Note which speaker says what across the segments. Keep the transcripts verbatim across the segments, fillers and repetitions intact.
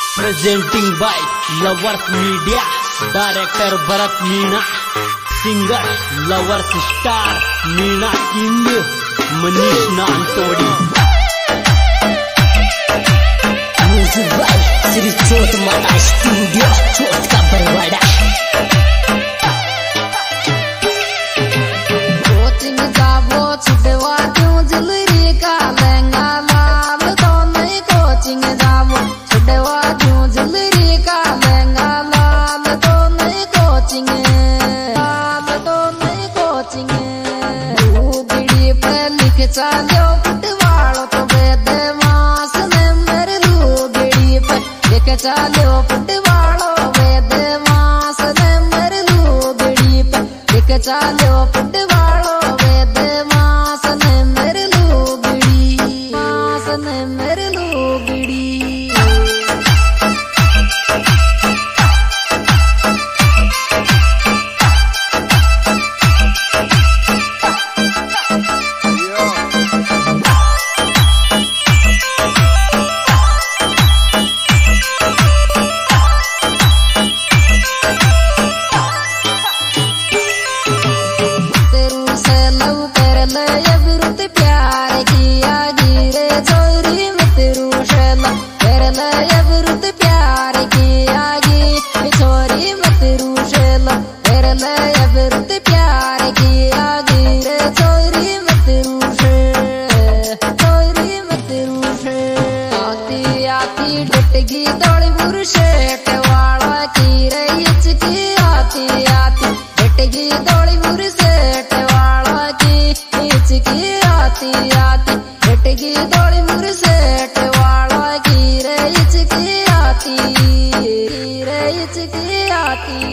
Speaker 1: Presenting by Lovers Media, Director Bharat Meena, Singer Lovers Star Meena King, Manish Nantodi. Music by Sri Chot Mata Studio, Chot ka Barwada.
Speaker 2: Coaching जावो छुटवा क्यों जलरी का लहंगा लाल तो नहीं coaching जावो छुटवा क्यों जलरी का लहंगा लाल तो नहीं कोचिंग लाल तो नहीं कोचिंग लूगड़ी पे लिख चालो फुटवाड़ो तो वेदवास ने मेरे लूगड़ी पे लिख चालो फुटवाड़ो वेदवास ने मेरे लूगड़ी पे लिख चालो फुटवाड़ो वेदवास ने मेरे लूगड़ी वास ने मेरे लूगड़ी डटगी दौड़ी बुरशेट वाला की रही की आती आती डटगी दौड़ी बुरशेट वाला की की आती आती डटगी दौड़ी बुरशेट वाला की रही की आती रही की आती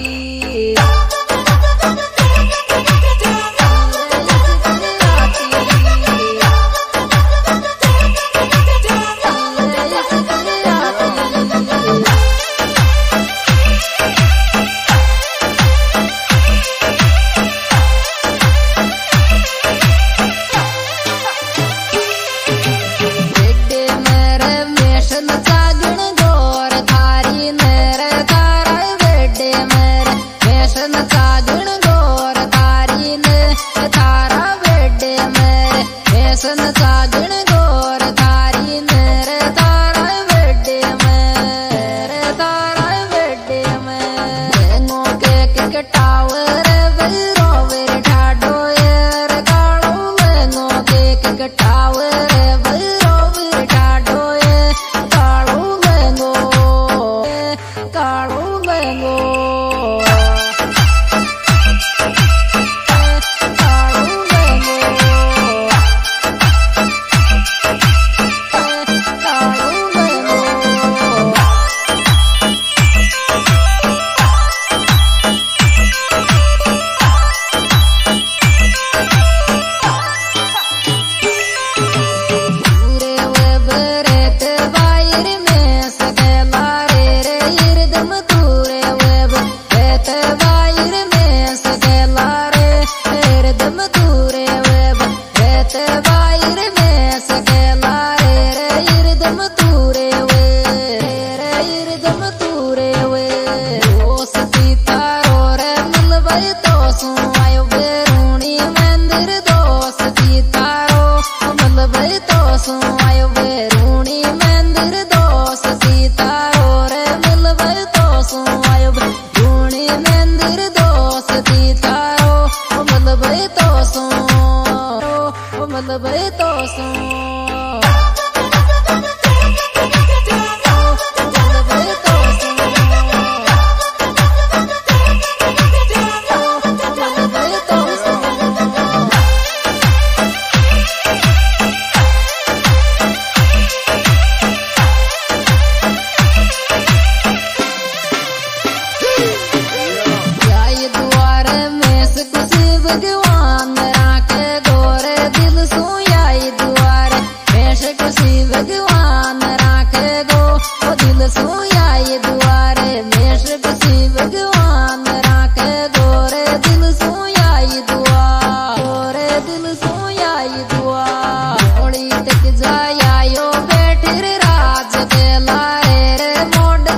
Speaker 2: मोड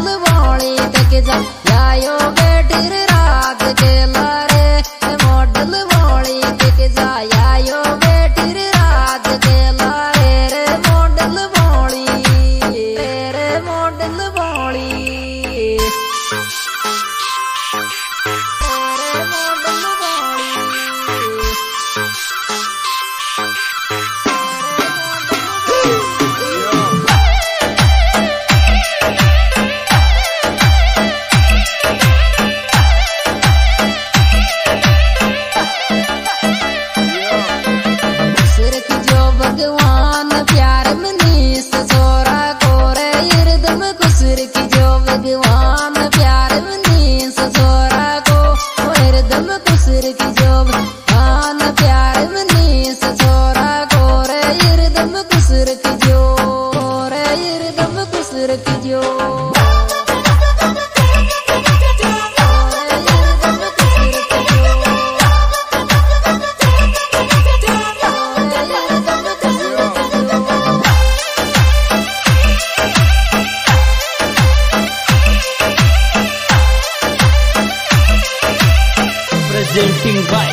Speaker 2: मॉडल वाली तेरे मॉडल भगवान प्यार मनीष छोरा कोरे हृदम कुसुर की जो भगवान प्यार मनीष छोरा को हृदम कुसुर की जो भगवान प्यार मनीष छोरा कोरे हृदम कुसुर की जो रे हृदम कुसुर की जो
Speaker 1: presenting by